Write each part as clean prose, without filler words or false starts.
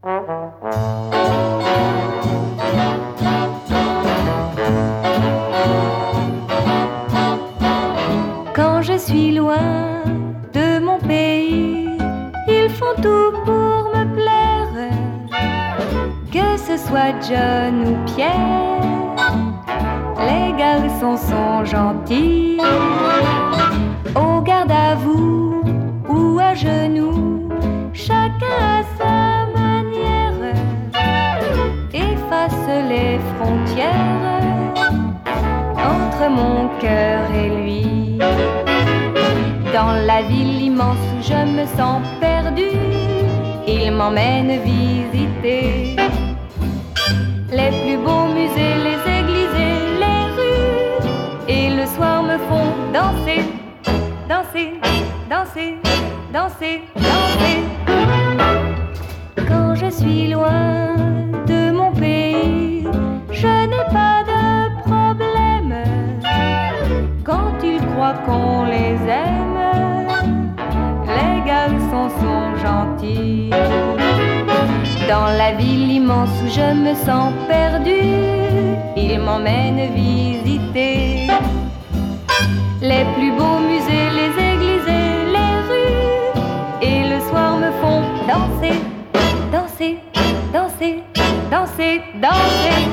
Quand je suis loin de mon pays, ils font tout pour me plaire, que ce soit John ou Pierre, les garçons sont gentils. Au garde à vous ou à genoux, chacun à sa manière efface les frontières entre mon cœur et lui. Dans la ville immense où je me sens perdue, il m'emmène visiter les plus beaux musées, les églises et les rues, et le soir me font danser, danser, danser, danser, danser. Quand je suis loin de mon pays, je n'ai pas de problème. Quand ils croient qu'on les aime, les garçons sont gentils. Dans la ville immense où je me sens perdue, ils m'emmènent visiter les plus beaux musées, les églises et les rues, et le soir me font danser, danser, danser, danser, danser.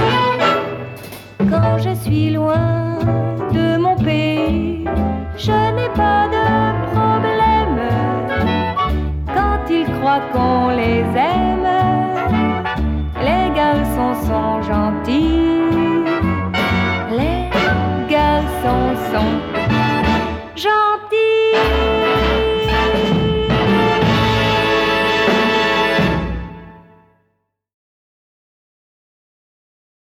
Quand je suis loin de mon pays, je n'ai pas de problème. Quand ils croient qu'on les aime,